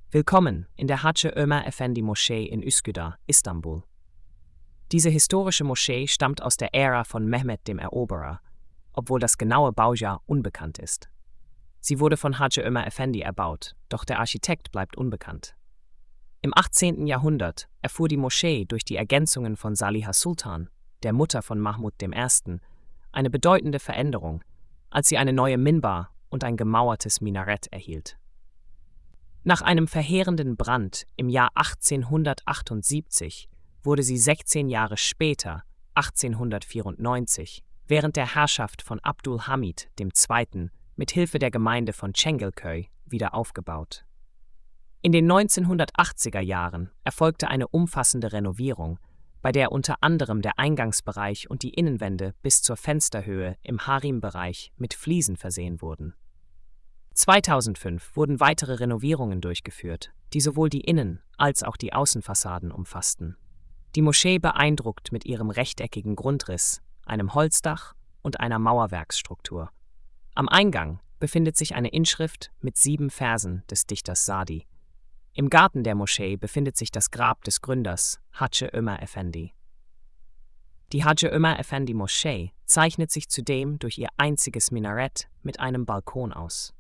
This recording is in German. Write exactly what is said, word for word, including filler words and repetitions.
Willkommen in der Hacı Ömer Efendi Moschee in Üsküdar, Istanbul. Diese historische Moschee stammt aus der Ära von Mehmed dem Eroberer, obwohl das genaue Baujahr unbekannt ist. Sie wurde von Hacı Ömer Efendi erbaut, doch der Architekt bleibt unbekannt. Im achtzehnten Jahrhundert erfuhr die Moschee durch die Ergänzungen von Saliha Sultan, der Mutter von Mahmud der Erste., eine bedeutende Veränderung, als sie eine neue Minbar und ein gemauertes Minarett erhielt. Nach einem verheerenden Brand im Jahr achtzehnhundertachtundsiebzig wurde sie sechzehn Jahre später, achtzehnhundertvierundneunzig, während der Herrschaft von Abdul Hamid der Zweite. mit Hilfe der Gemeinde von Çengelköy wieder aufgebaut. In den neunzehnhundertachtziger Jahren erfolgte eine umfassende Renovierung, bei der unter anderem der Eingangsbereich und die Innenwände bis zur Fensterhöhe im Harim-Bereich mit Fliesen versehen wurden. zweitausendfünf wurden weitere Renovierungen durchgeführt, die sowohl die Innen- als auch die Außenfassaden umfassten. Die Moschee beeindruckt mit ihrem rechteckigen Grundriss, einem Holzdach und einer Mauerwerksstruktur. Am Eingang befindet sich eine Inschrift mit sieben Versen des Dichters Sadi. Im Garten der Moschee befindet sich das Grab des Gründers, Hacı Ömer Efendi. Die Hacı Ömer Efendi Moschee zeichnet sich zudem durch ihr einziges Minarett mit einem Balkon aus.